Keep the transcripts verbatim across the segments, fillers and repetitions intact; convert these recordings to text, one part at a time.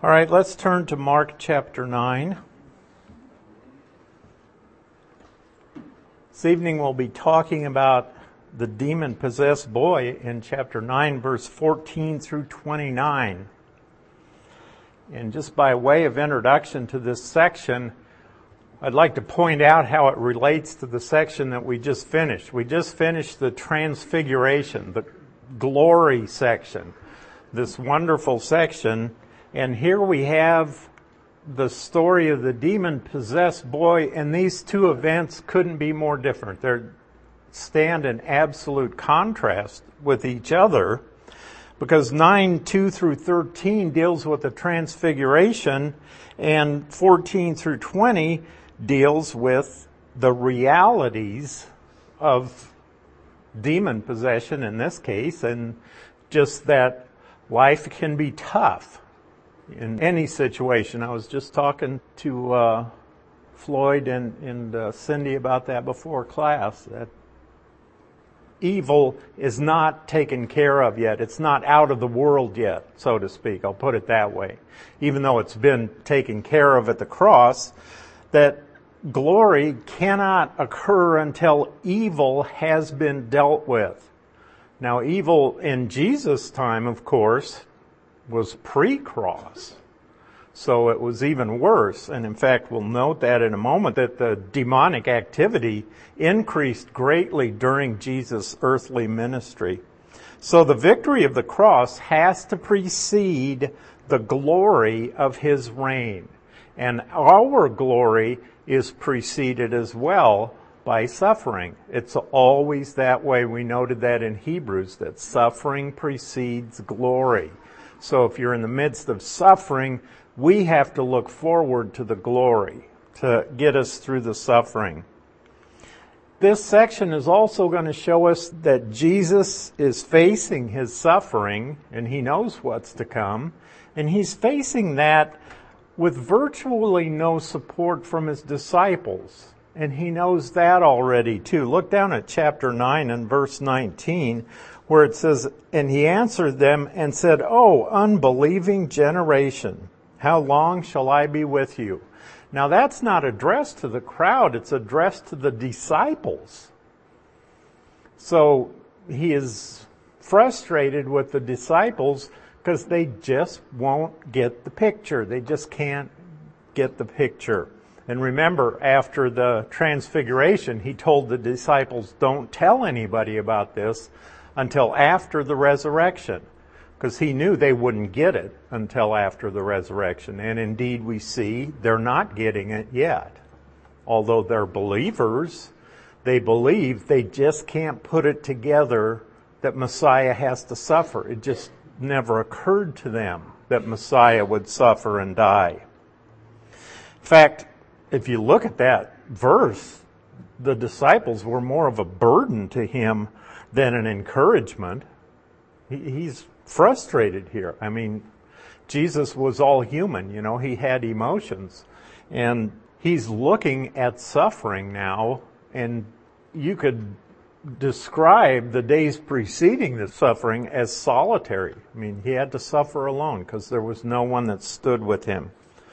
All right, let's turn to Mark chapter nine. This evening we'll be talking about the demon-possessed boy in chapter nine, verse fourteen through twenty-nine. And just by way of introduction to this section, I'd like to point out how it relates to the section that we just finished. We just finished the transfiguration, the glory section, this wonderful section. And here we have the story of the demon-possessed boy, and these two events couldn't be more different. They stand in absolute contrast with each other, because nine, two through thirteen deals with the transfiguration, and fourteen through twenty deals with the realities of demon possession in this case, and just that life can be tough in any situation. I was just talking to uh, Floyd and, and uh, Cindy about that before class, that evil is not taken care of yet. It's not out of the world yet, so to speak. I'll put it that way. Even though it's been taken care of at the cross, that glory cannot occur until evil has been dealt with. Now, evil in Jesus' time, of course, was pre-cross. So it was even worse. And in fact, we'll note that in a moment, that the demonic activity increased greatly during Jesus' earthly ministry. So the victory of the cross has to precede the glory of his reign. And our glory is preceded as well by suffering. It's always that way. We noted that in Hebrews, that suffering precedes glory. So if you're in the midst of suffering, we have to look forward to the glory to get us through the suffering. This section is also going to show us that Jesus is facing his suffering, and he knows what's to come, and he's facing that with virtually no support from his disciples. And he knows that already too. Look down at chapter nine and verse nineteen, where it says, "And he answered them and said, O unbelieving generation, how long shall I be with you?" Now that's not addressed to the crowd, it's addressed to the disciples. So he is frustrated with the disciples because they just won't get the picture. They just can't get the picture. And remember, after the transfiguration, he told the disciples, don't tell anybody about this until after the resurrection, because he knew they wouldn't get it until after the resurrection. And indeed, we see they're not getting it yet. Although they're believers, they believe, they just can't put it together that Messiah has to suffer. It just never occurred to them that Messiah would suffer and die. In fact, if you look at that verse, the disciples were more of a burden to him than an encouragement. He's frustrated here. I mean, Jesus was all human, you know, he had emotions. And he's looking at suffering now, and you could describe the days preceding the suffering as solitary. I mean, he had to suffer alone because there was no one that stood with him.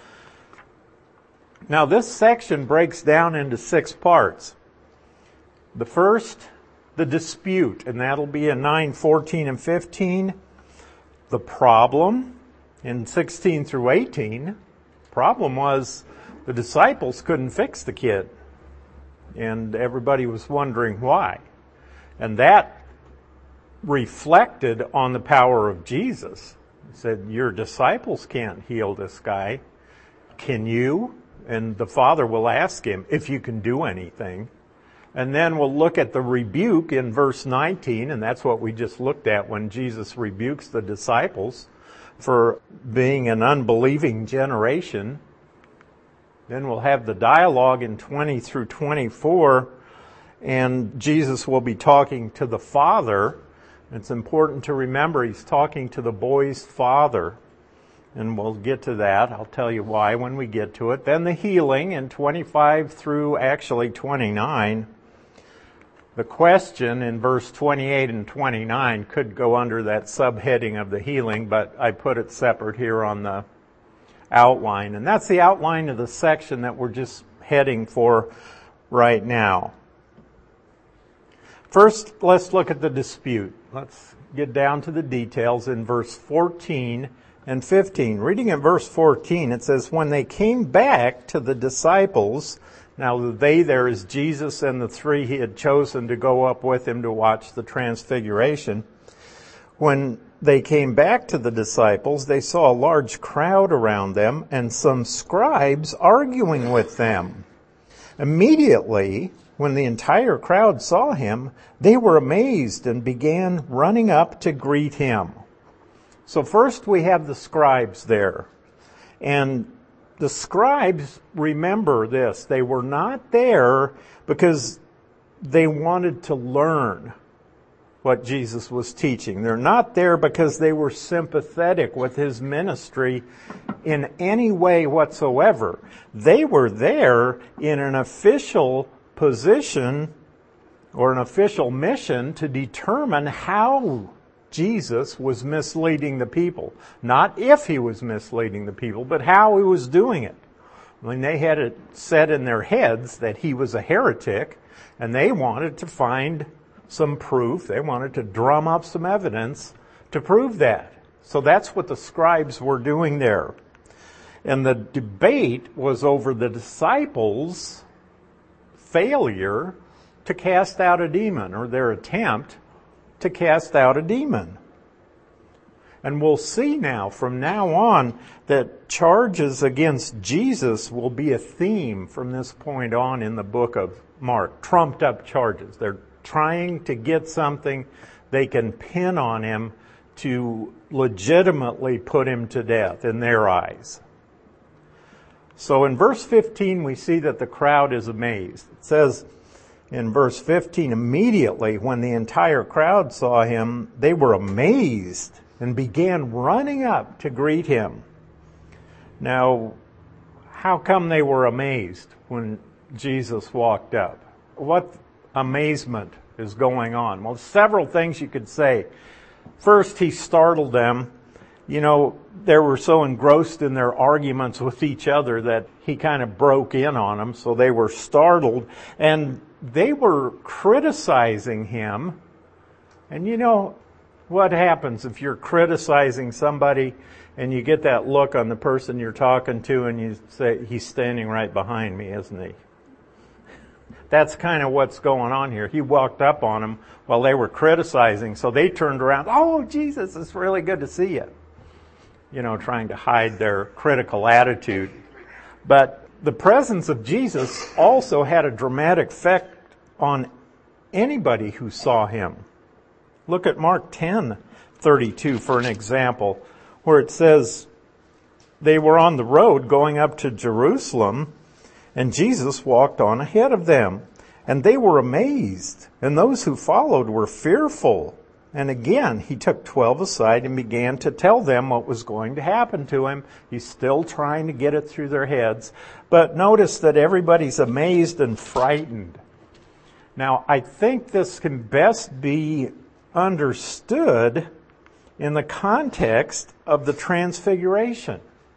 Now, this section breaks down into six parts. The first, the dispute, and that'll be in nine, fourteen, and fifteen. The problem in sixteen through eighteen. Problem was the disciples couldn't fix the kid, and everybody was wondering why. And that reflected on the power of Jesus. He said, your disciples can't heal this guy. Can you? And the Father will ask him if you can do anything. And then we'll look at the rebuke in verse nineteen, and that's what we just looked at when Jesus rebukes the disciples for being an unbelieving generation. Then we'll have the dialogue in twenty through twenty-four, and Jesus will be talking to the Father. It's important to remember he's talking to the boy's father. And we'll get to that. I'll tell you why when we get to it. Then the healing in twenty-five through actually twenty-nine. The question in verse twenty-eight and twenty-nine could go under that subheading of the healing, but I put it separate here on the outline. And that's the outline of the section that we're just heading for right now. First, let's look at the dispute. Let's get down to the details in verse fourteen and fifteen. Reading in verse fourteen, it says, when they came back to the disciples, now the they there is Jesus and the three he had chosen to go up with him to watch the transfiguration. When they came back to the disciples, they saw a large crowd around them and some scribes arguing with them. Immediately, when the entire crowd saw him, they were amazed and began running up to greet him. So first we have the scribes there. And the scribes, remember this, they were not there because they wanted to learn what Jesus was teaching. They're not there because they were sympathetic with his ministry in any way whatsoever. They were there in an official position or an official mission to determine how Jesus was misleading the people. Not if he was misleading the people, but how he was doing it. I mean, they had it set in their heads that he was a heretic, and they wanted to find some proof. They wanted to drum up some evidence to prove that. So that's what the scribes were doing there. And the debate was over the disciples' failure to cast out a demon, or their attempt to cast out a demon. And we'll see now, from now on, that charges against Jesus will be a theme from this point on in the book of Mark. Trumped up charges. They're trying to get something they can pin on him to legitimately put him to death in their eyes. So in verse fifteen, we see that the crowd is amazed. It says in verse fifteen, immediately when the entire crowd saw him, they were amazed and began running up to greet him. Now, how come they were amazed when Jesus walked up? What amazement is going on? Well, several things you could say. First, he startled them. You know, they were so engrossed in their arguments with each other that he kind of broke in on them, so they were startled. And they were criticizing him. And you know what happens if you're criticizing somebody and you get that look on the person you're talking to and you say, he's standing right behind me, isn't he? That's kind of what's going on here. He walked up on them while they were criticizing, so they turned around. Oh, Jesus, it's really good to see you. You know, trying to hide their critical attitude. But the presence of Jesus also had a dramatic effect on anybody who saw him. Look at Mark ten thirty-two for an example, where it says, they were on the road going up to Jerusalem, and Jesus walked on ahead of them, and they were amazed, and those who followed were fearful. And again, he took twelve aside and began to tell them what was going to happen to him. He's still trying to get it through their heads. But notice that everybody's amazed and frightened. Now, I think this can best be understood in the context of the Transfiguration.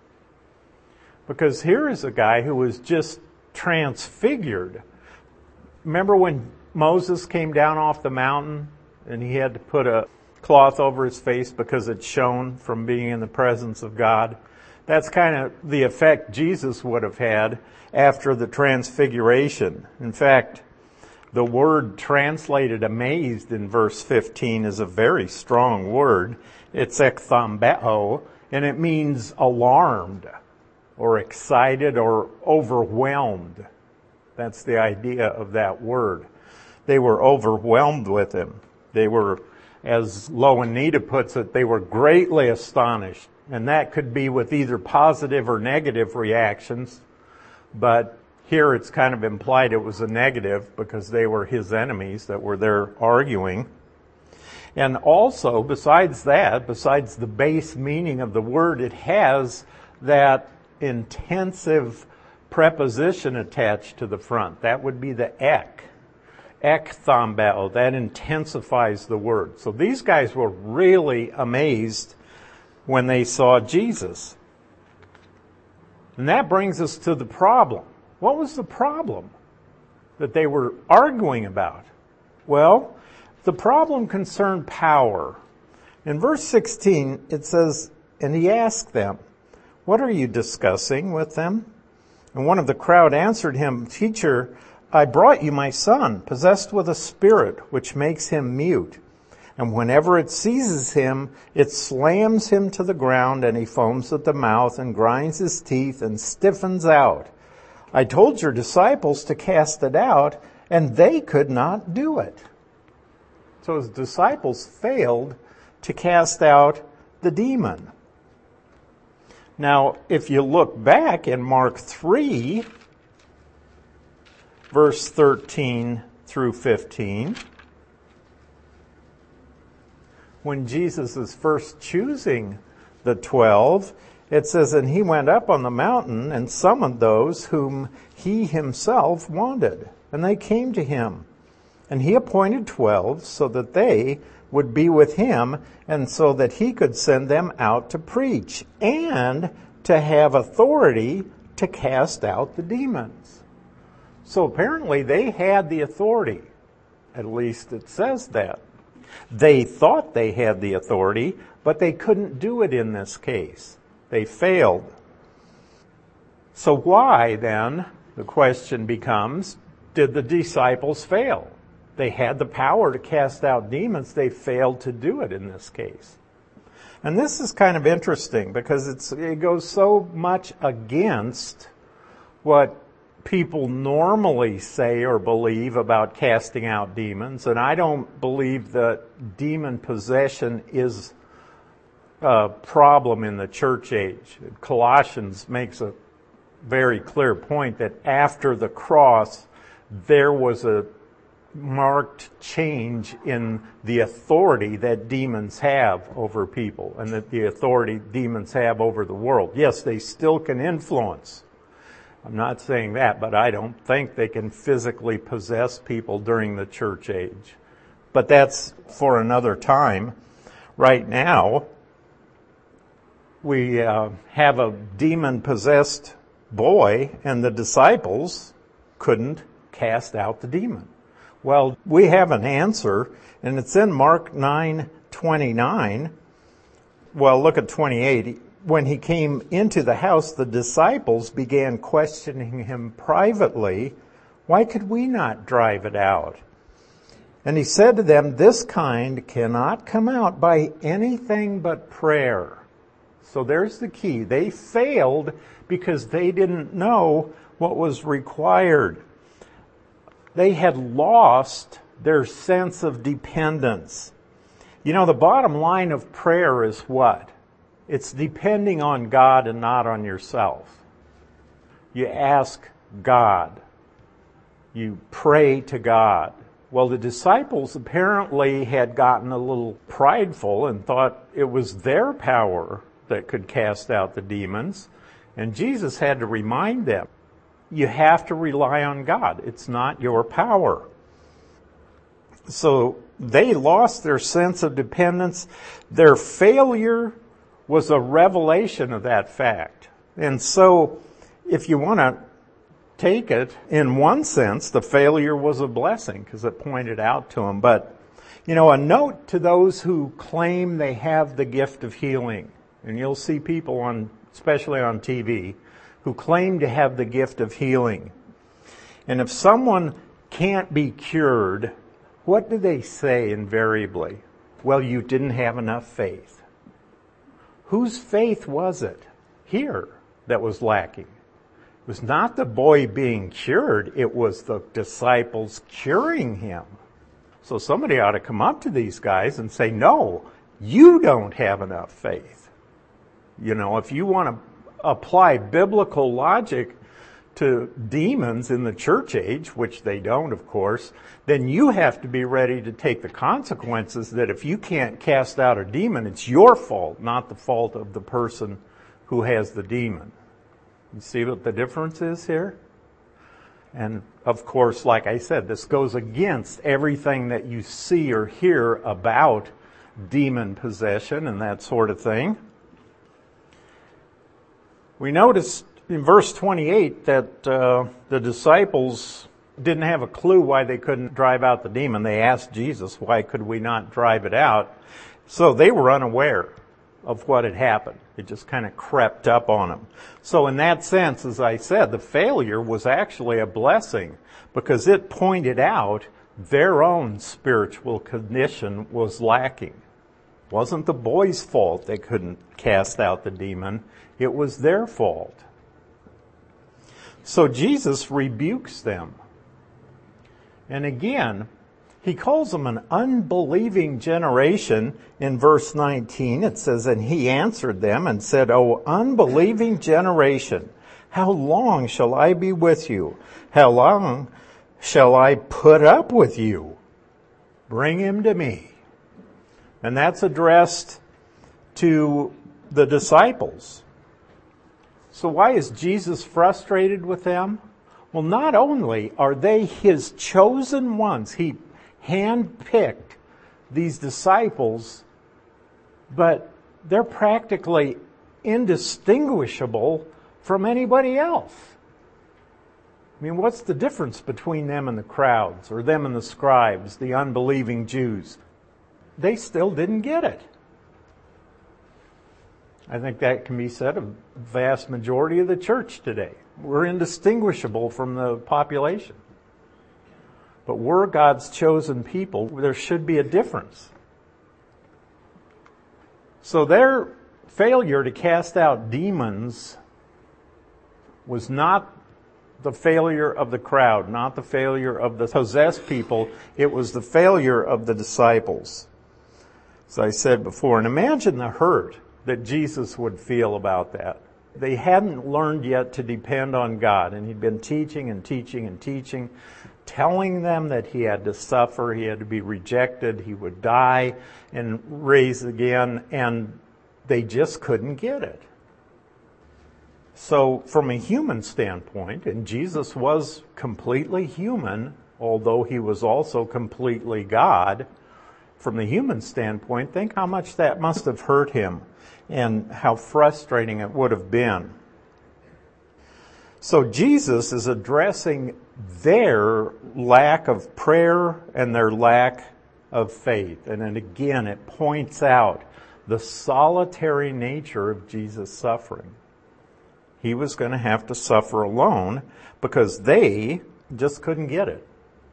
Because here is a guy who was just transfigured. Remember when Moses came down off the mountain and he had to put a cloth over his face because it shone from being in the presence of God? That's kind of the effect Jesus would have had after the Transfiguration. In fact, the word translated amazed in verse fifteen is a very strong word. It's ekthambeo, and it means alarmed or excited or overwhelmed. That's the idea of that word. They were overwhelmed with him. They were, as Loanita puts it, they were greatly astonished. And that could be with either positive or negative reactions. But here it's kind of implied it was a negative because they were his enemies that were there arguing. And also, besides that, besides the base meaning of the word, it has that intensive preposition attached to the front. That would be the ek. Ekthambeo. That intensifies the word. So these guys were really amazed when they saw Jesus. And that brings us to the problem. What was the problem that they were arguing about? Well, the problem concerned power. In verse sixteen, it says, "And he asked them, 'What are you discussing with them?' And one of the crowd answered him, 'Teacher, I brought you my son, possessed with a spirit which makes him mute. And whenever it seizes him, it slams him to the ground, and he foams at the mouth and grinds his teeth and stiffens out. I told your disciples to cast it out, and they could not do it.'" So his disciples failed to cast out the demon. Now, if you look back in Mark three, verse thirteen through fifteen, when Jesus is first choosing the twelve, it says, "And he went up on the mountain and summoned those whom he himself wanted. And they came to him. And he appointed twelve so that they would be with him, and so that he could send them out to preach and to have authority to cast out the demons." So apparently they had the authority. At least it says that. They thought they had the authority, but they couldn't do it in this case. They failed. So why then, the question becomes, did the disciples fail? They had the power to cast out demons. They failed to do it in this case. And this is kind of interesting because it's, it goes so much against what people normally say or believe about casting out demons. And I don't believe that demon possession is a problem in the church age. Colossians makes a very clear point that after the cross, there was a marked change in the authority that demons have over people and that the authority demons have over the world. Yes, they still can influence. I'm not saying that, but I don't think they can physically possess people during the church age. But that's for another time. Right now, we uh, have a demon-possessed boy, and the disciples couldn't cast out the demon. Well, we have an answer, and it's in Mark nine twenty-nine. Well, look at twenty-eight. When he came into the house, the disciples began questioning him privately, "Why could we not drive it out?" And he said to them, "This kind cannot come out by anything but prayer." So there's the key. They failed because they didn't know what was required. They had lost their sense of dependence. You know, the bottom line of prayer is what? It's depending on God and not on yourself. You ask God. You pray to God. Well, the disciples apparently had gotten a little prideful and thought it was their power that could cast out the demons. And Jesus had to remind them, you have to rely on God. It's not your power. So they lost their sense of dependence. Their failure was a revelation of that fact. And so if you want to take it, in one sense, the failure was a blessing because it pointed out to them. But, you know, a note to those who claim they have the gift of healing. And you'll see people on, especially on T V, who claim to have the gift of healing. And if someone can't be cured, what do they say invariably? Well, you didn't have enough faith. Whose faith was it here that was lacking? It was not the boy being cured, it was the disciples curing him. So somebody ought to come up to these guys and say, no, you don't have enough faith. You know, if you want to apply biblical logic to demons in the church age, which they don't, of course, then you have to be ready to take the consequences that if you can't cast out a demon, it's your fault, not the fault of the person who has the demon. You see what the difference is here? And of course, like I said, this goes against everything that you see or hear about demon possession and that sort of thing. We noticed in verse twenty-eight that uh, the disciples didn't have a clue why they couldn't drive out the demon. They asked Jesus, why could we not drive it out? So they were unaware of what had happened. It just kind of crept up on them. So in that sense, as I said, the failure was actually a blessing because it pointed out their own spiritual condition was lacking. It wasn't the boy's fault they couldn't cast out the demon. It was their fault. So Jesus rebukes them. And again, he calls them an unbelieving generation. In verse nineteen, it says, and he answered them and said, O unbelieving generation, how long shall I be with you? How long shall I put up with you? Bring him to me. And that's addressed to the disciples. So why is Jesus frustrated with them? Well, not only are they his chosen ones, he handpicked these disciples, but they're practically indistinguishable from anybody else. I mean, what's the difference between them and the crowds, or them and the scribes, the unbelieving Jews? They still didn't get it. I think that can be said of the vast majority of the church today. We're indistinguishable from the population. But we're God's chosen people. There should be a difference. So their failure to cast out demons was not the failure of the crowd, not the failure of the possessed people. It was the failure of the disciples. As I said before, and imagine the hurt that Jesus would feel about that. They hadn't learned yet to depend on God, and he'd been teaching and teaching and teaching, telling them that he had to suffer, he had to be rejected, he would die and raise again, and they just couldn't get it. So from a human standpoint, and Jesus was completely human, although he was also completely God, from the human standpoint, think how much that must have hurt him and how frustrating it would have been. So Jesus is addressing their lack of prayer and their lack of faith. And then again, it points out the solitary nature of Jesus' suffering. He was going to have to suffer alone because they just couldn't get it.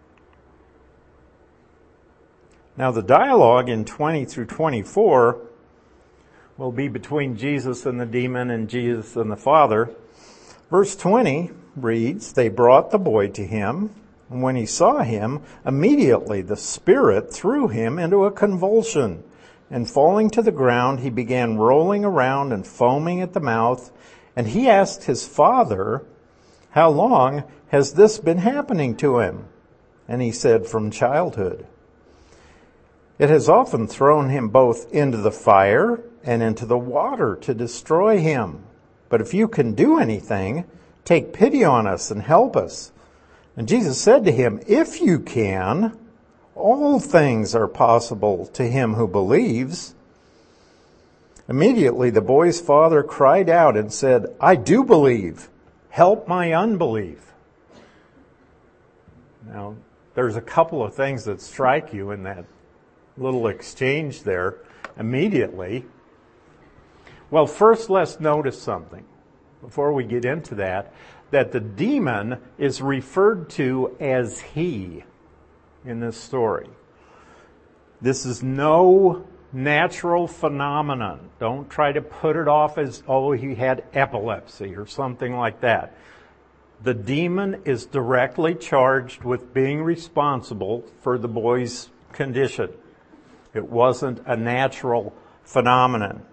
Now the dialogue in twenty through twenty-four will be between Jesus and the demon and Jesus and the Father. Verse twenty reads, they brought the boy to him, and when he saw him, immediately the spirit threw him into a convulsion, and falling to the ground, he began rolling around and foaming at the mouth, and he asked his father, how long has this been happening to him? And he said, from childhood. It has often thrown him both into the fire and into the water to destroy him. But if you can do anything, take pity on us and help us. And Jesus said to him, if you can, all things are possible to him who believes. Immediately the boy's father cried out and said, I do believe. Help my unbelief. Now, there's a couple of things that strike you in that little exchange there immediately. Well, first let's notice something before we get into that, that the demon is referred to as he in this story. This is no natural phenomenon. Don't try to put it off as, oh, he had epilepsy or something like that. The demon is directly charged with being responsible for the boy's condition. It wasn't a natural phenomenon.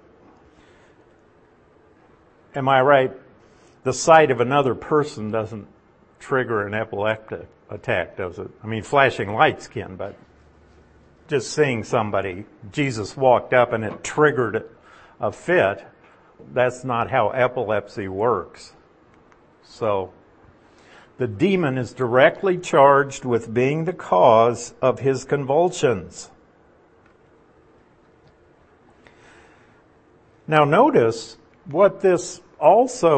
Am I right? The sight of another person doesn't trigger an epileptic attack, does it? I mean, flashing lights can, but just seeing somebody, Jesus walked up and it triggered a fit, that's not how epilepsy works. So, the demon is directly charged with being the cause of his convulsions. Now notice what this also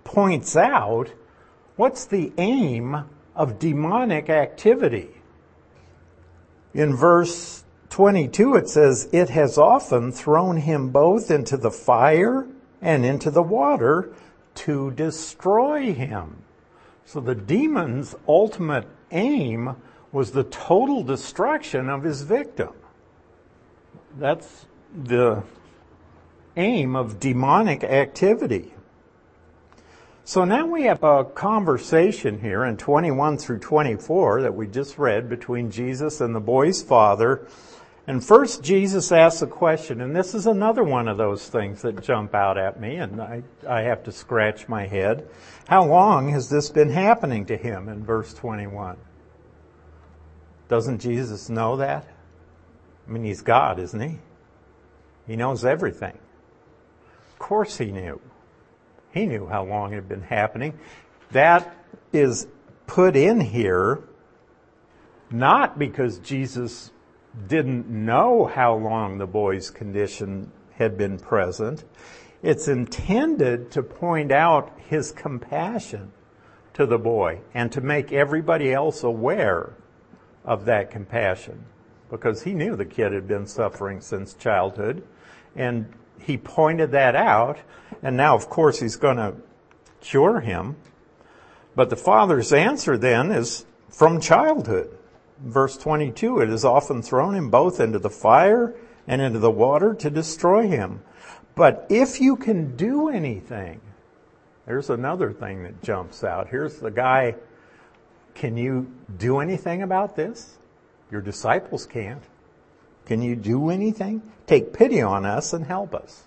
points out what's the aim of demonic activity. In verse twenty-two it says, "It has often thrown him both into the fire and into the water to destroy him." So the demon's ultimate aim was the total destruction of his victim. That's the aim of demonic activity. So now we have a conversation here in twenty-one through twenty-four that we just read between Jesus and the boy's father. And first Jesus asks a question, and this is another one of those things that jump out at me, and I, I have to scratch my head. How long has this been happening to him in verse twenty-one? Doesn't Jesus know that? I mean, he's God, isn't he? He knows everything. Of course he knew. He knew how long it had been happening. That is put in here not because Jesus didn't know how long the boy's condition had been present. It's intended to point out his compassion to the boy and to make everybody else aware of that compassion, because he knew the kid had been suffering since childhood, and he pointed that out, and now of course he's going to cure him. But the father's answer then is from childhood. Verse twenty-two, "It has often thrown him both into the fire and into the water to destroy him. But if you can do anything," there's another thing that jumps out. Here's the guy, can you do anything about this? Your disciples can't. Can you do anything? Take pity on us and help us.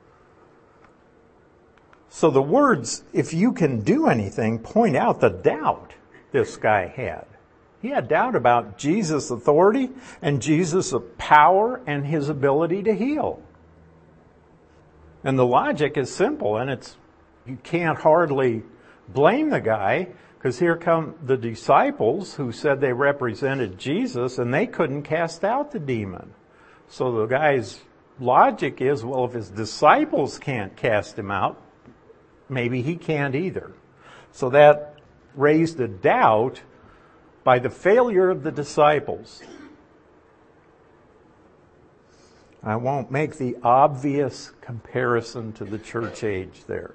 So the words, "if you can do anything," point out the doubt this guy had. He had doubt about Jesus' authority and Jesus' power and his ability to heal. And the logic is simple, and it's, you can't hardly blame the guy, because here come the disciples who said they represented Jesus and they couldn't cast out the demon. So the guy's logic is, well, if his disciples can't cast him out, maybe he can't either. So that raised a doubt by the failure of the disciples. I won't make the obvious comparison to the church age there.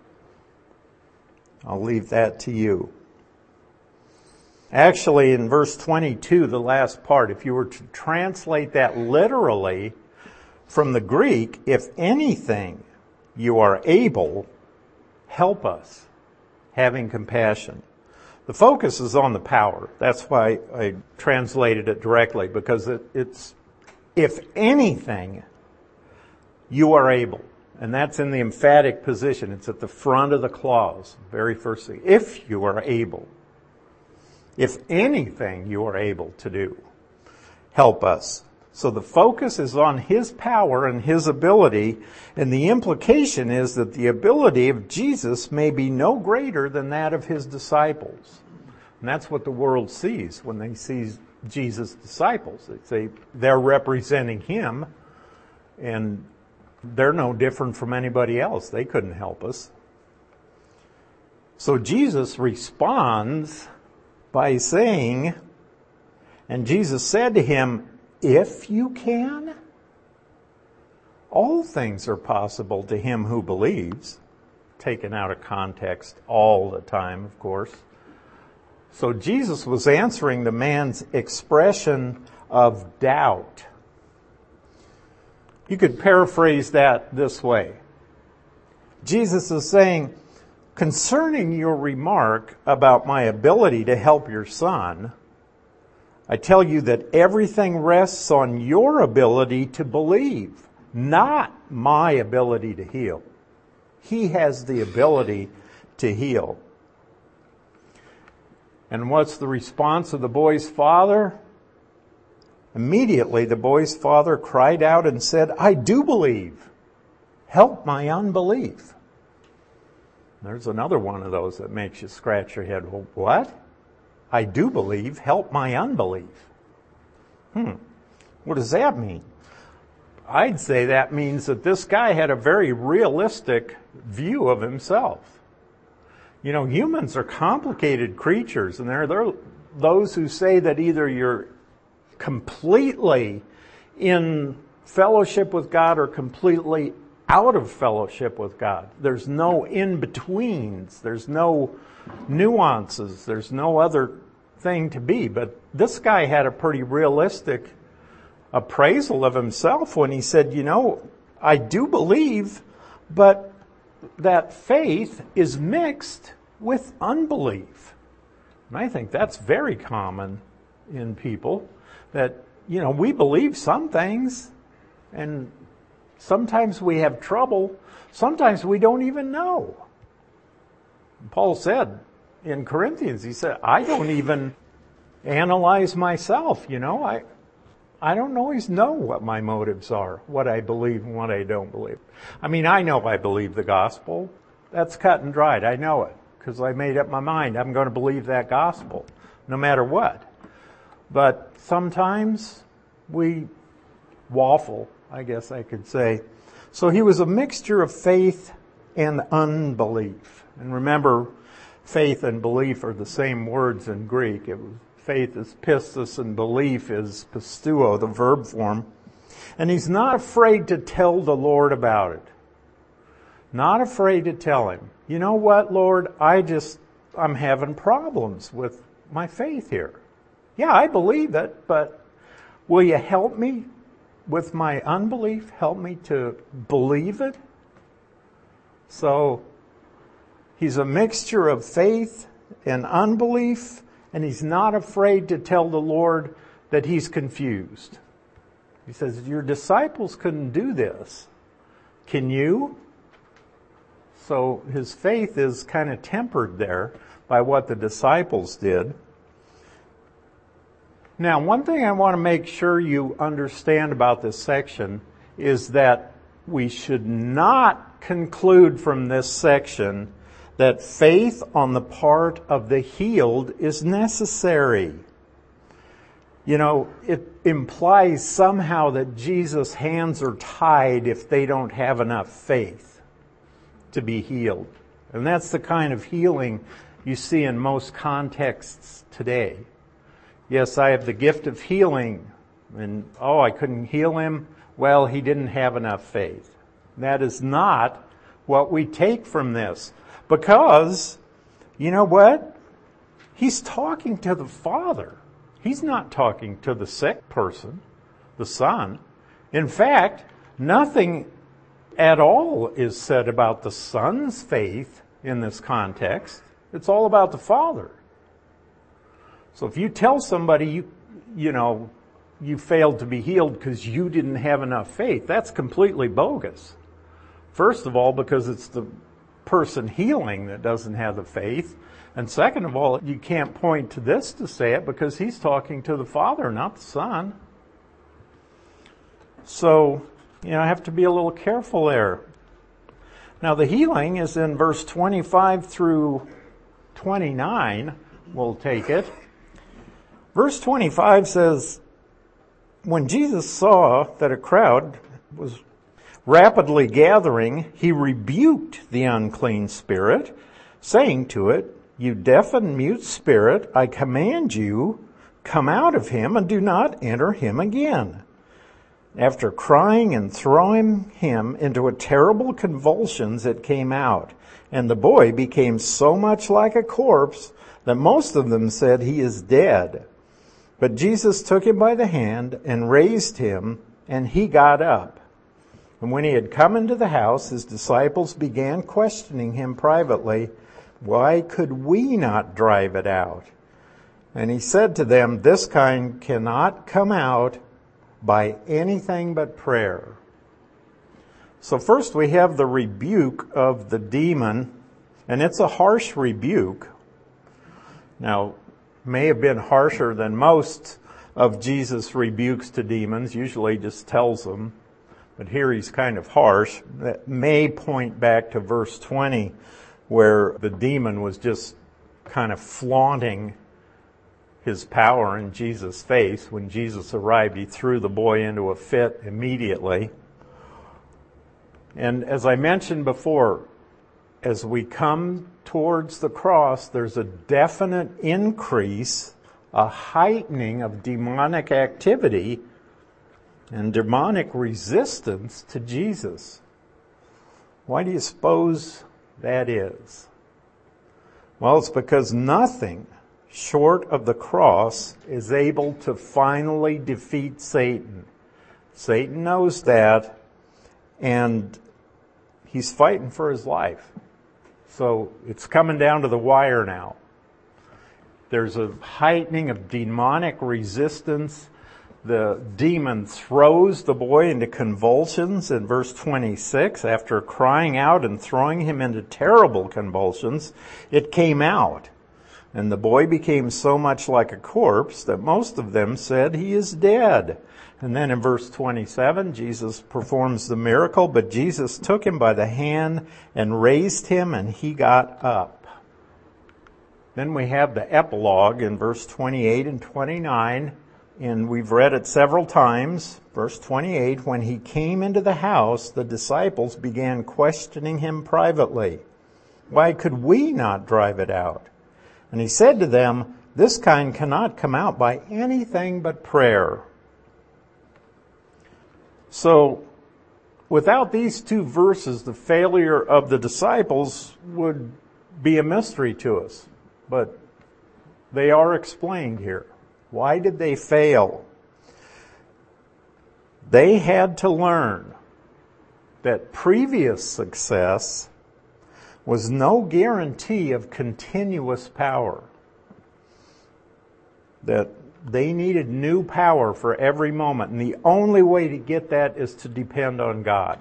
I'll leave that to you. Actually, in verse twenty-two, the last part, if you were to translate that literally from the Greek, "if anything you are able, help us," having compassion. The focus is on the power. That's why I translated it directly, because it, it's, if anything, you are able. And that's in the emphatic position. It's at the front of the clause, very first thing. If you are able. If anything you are able to do, help us. So the focus is on his power and his ability, and the implication is that the ability of Jesus may be no greater than that of his disciples. And that's what the world sees when they see Jesus' disciples. They say they're representing him, and they're no different from anybody else. They couldn't help us. So Jesus responds by saying, "And Jesus said to him, if you can, all things are possible to him who believes." Taken out of context all the time, of course. So Jesus was answering the man's expression of doubt. You could paraphrase that this way. Jesus is saying, concerning your remark about my ability to help your son, I tell you that everything rests on your ability to believe, not my ability to heal. He has the ability to heal. And what's the response of the boy's father? Immediately the boy's father cried out and said, "I do believe. Help my unbelief." There's another one of those that makes you scratch your head. Well, what? I do believe. Help my unbelief. Hmm. What does that mean? I'd say that means that this guy had a very realistic view of himself. You know, humans are complicated creatures, and there, there are those who say that either you're completely in fellowship with God or completely out of fellowship with God. There's no in-betweens. There's no nuances. There's no other thing to be. But this guy had a pretty realistic appraisal of himself when he said, you know, I do believe, but that faith is mixed with unbelief. And I think that's very common in people, that, you know, we believe some things, and sometimes we have trouble. Sometimes we don't even know. Paul said in Corinthians, he said, I don't even analyze myself, you know. I I don't always know what my motives are, what I believe and what I don't believe. I mean, I know I believe the gospel. That's cut and dried. I know it because I made up my mind. I'm going to believe that gospel no matter what. But sometimes we waffle, I guess I could say. So he was a mixture of faith and unbelief. And remember, faith and belief are the same words in Greek. It was, faith is pistis and belief is pisteuo, the verb form. And he's not afraid to tell the Lord about it. Not afraid to tell him, you know what, Lord, I just, I'm having problems with my faith here. Yeah, I believe it, but will you help me with my unbelief? Help me to believe it? So he's a mixture of faith and unbelief, and he's not afraid to tell the Lord that he's confused. He says, your disciples couldn't do this. Can you? So his faith is kind of tempered there by what the disciples did. Now, one thing I want to make sure you understand about this section is that we should not conclude from this section that faith on the part of the healed is necessary. You know, it implies somehow that Jesus' hands are tied if they don't have enough faith to be healed. And that's the kind of healing you see in most contexts today. Yes, I have the gift of healing, and oh, I couldn't heal him. Well, he didn't have enough faith. That is not what we take from this. Because, you know what? He's talking to the Father. He's not talking to the sick person, the Son. In fact, nothing at all is said about the Son's faith in this context. It's all about the Father. So if you tell somebody, you, you know, you failed to be healed because you didn't have enough faith, that's completely bogus. First of all, because it's the person healing that doesn't have the faith. And second of all, you can't point to this to say it because he's talking to the Father, not the Son. So, you know, I have to be a little careful there. Now, the healing is in verse twenty-five through twenty-nine. We'll take it. Verse twenty-five says, when Jesus saw that a crowd was rapidly gathering, he rebuked the unclean spirit, saying to it, you deaf and mute spirit, I command you, come out of him and do not enter him again. After crying and throwing him into a terrible convulsions, it came out, and the boy became so much like a corpse that most of them said he is dead. But Jesus took him by the hand and raised him, and he got up. And when he had come into the house, his disciples began questioning him privately, why could we not drive it out? And he said to them, this kind cannot come out by anything but prayer. So first we have the rebuke of the demon, and it's a harsh rebuke. Now, may have been harsher than most of Jesus' rebukes to demons. Usually he just tells them. But here he's kind of harsh. That may point back to verse twenty, where the demon was just kind of flaunting his power in Jesus' face. When Jesus arrived, he threw the boy into a fit immediately. And as I mentioned before, as we come towards the cross, there's a definite increase, a heightening of demonic activity and demonic resistance to Jesus. Why do you suppose that is? Well, it's because nothing short of the cross is able to finally defeat Satan. Satan knows that, and he's fighting for his life. So it's coming down to the wire now. There's a heightening of demonic resistance. The demon throws the boy into convulsions in verse twenty-six. After crying out and throwing him into terrible convulsions, it came out. And the boy became so much like a corpse that most of them said he is dead. And then in verse twenty-seven, Jesus performs the miracle, but Jesus took him by the hand and raised him, and he got up. Then we have the epilogue in verse twenty-eight and twenty-nine, and we've read it several times. Verse twenty-eight, when he came into the house, the disciples began questioning him privately. Why could we not drive it out? And he said to them, this kind cannot come out by anything but prayer. So, without these two verses, the failure of the disciples would be a mystery to us. But they are explained here. Why did they fail? They had to learn that previous success was no guarantee of continuous power. That they needed new power for every moment, and the only way to get that is to depend on God.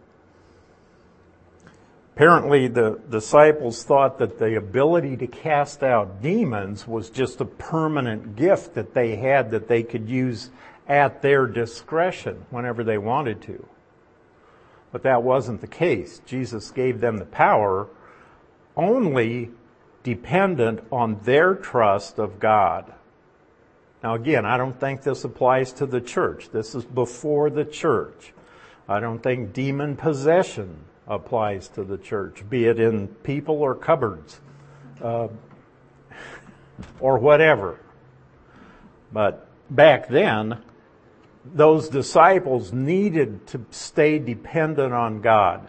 Apparently, the disciples thought that the ability to cast out demons was just a permanent gift that they had that they could use at their discretion whenever they wanted to. But that wasn't the case. Jesus gave them the power only dependent on their trust of God. Now again, I don't think this applies to the church. This is before the church. I don't think demon possession applies to the church, be it in people or cupboards, uh, or whatever. But back then, those disciples needed to stay dependent on God.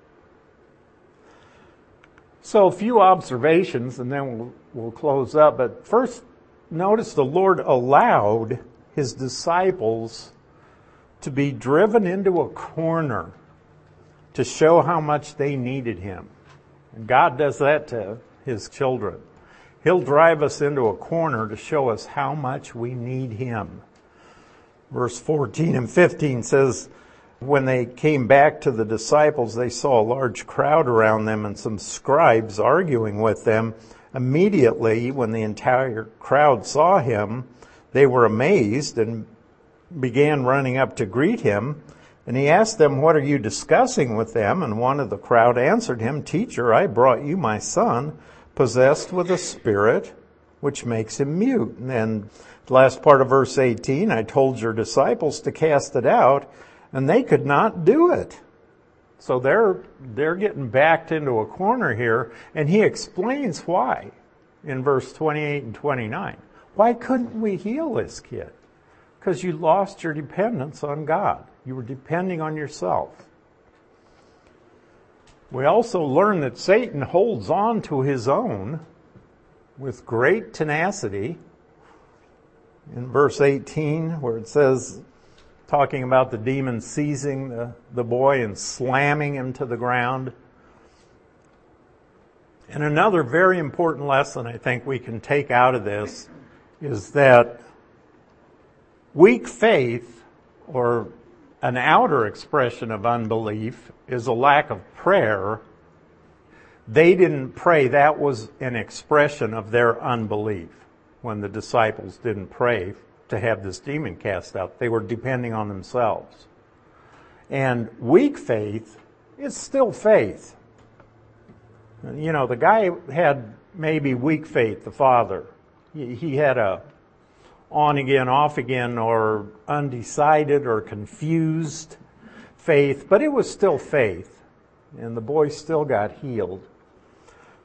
So a few observations, and then we'll, we'll close up. But first, notice the Lord allowed his disciples to be driven into a corner to show how much they needed him. And God does that to his children. He'll drive us into a corner to show us how much we need him. Verse fourteen and fifteen says, when they came back to the disciples, they saw a large crowd around them and some scribes arguing with them. Immediately, when the entire crowd saw him, they were amazed and began running up to greet him. And he asked them, what are you discussing with them? And one of the crowd answered him, Teacher, I brought you my son, possessed with a spirit which makes him mute. And then the last part of verse eighteen, I told your disciples to cast it out, and they could not do it. So they're they're getting backed into a corner here, and he explains why in verse twenty-eight and twenty-nine. Why couldn't we heal this kid? Because you lost your dependence on God. You were depending on yourself. We also learn that Satan holds on to his own with great tenacity. In verse eighteen, where it says, talking about the demon seizing the, the boy and slamming him to the ground. And another very important lesson I think we can take out of this is that weak faith, or an outer expression of unbelief, is a lack of prayer. They didn't pray. That was an expression of their unbelief when the disciples didn't pray to have this demon cast out. They were depending on themselves. And weak faith is still faith. You know, the guy had maybe weak faith, the father. He had a on again, off again, or undecided or confused faith, but it was still faith. And the boy still got healed.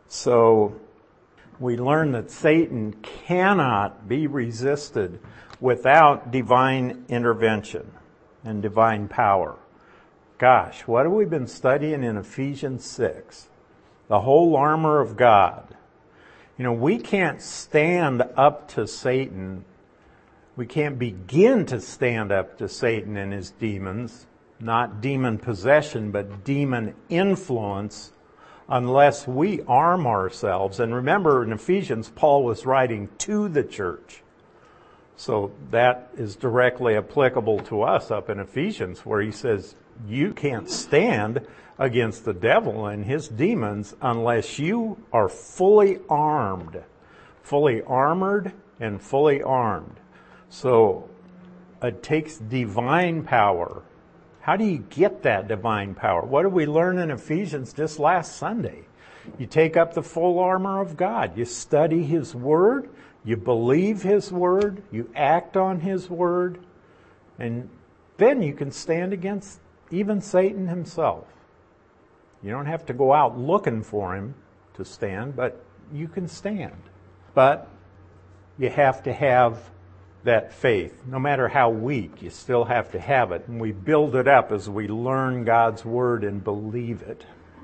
So we learn that Satan cannot be resisted without divine intervention and divine power. Gosh, what have we been studying in Ephesians six? The whole armor of God. You know, we can't stand up to Satan. We can't begin to stand up to Satan and his demons, not demon possession, but demon influence, unless we arm ourselves. And remember, in Ephesians, Paul was writing to the church. So that is directly applicable to us up in Ephesians, where he says, you can't stand against the devil and his demons unless you are fully armed, fully armored and fully armed. So it takes divine power. How do you get that divine power? What did we learn in Ephesians just last Sunday? You take up the full armor of God. You study His Word. You believe His Word. You act on His Word. And then you can stand against even Satan himself. You don't have to go out looking for him to stand, but you can stand. But you have to have that faith. No matter how weak, you still have to have it. And we build it up as we learn God's Word and believe it.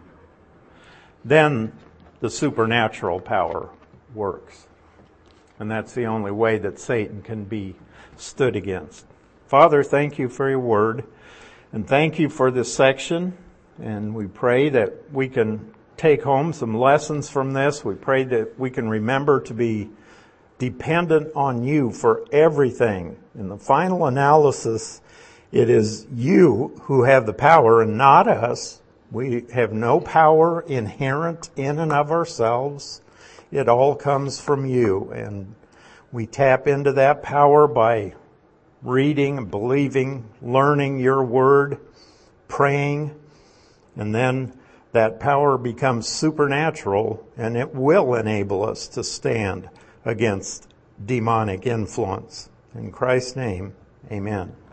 Then the supernatural power works. And that's the only way that Satan can be stood against. Father, thank you for your Word. And thank you for this section. And we pray that we can take home some lessons from this. We pray that we can remember to be dependent on you for everything. In the final analysis, it is you who have the power and not us. We have no power inherent in and of ourselves. It all comes from you. And we tap into that power by reading, believing, learning your word, praying, and then that power becomes supernatural, and it will enable us to stand against demonic influence. In Christ's name, amen.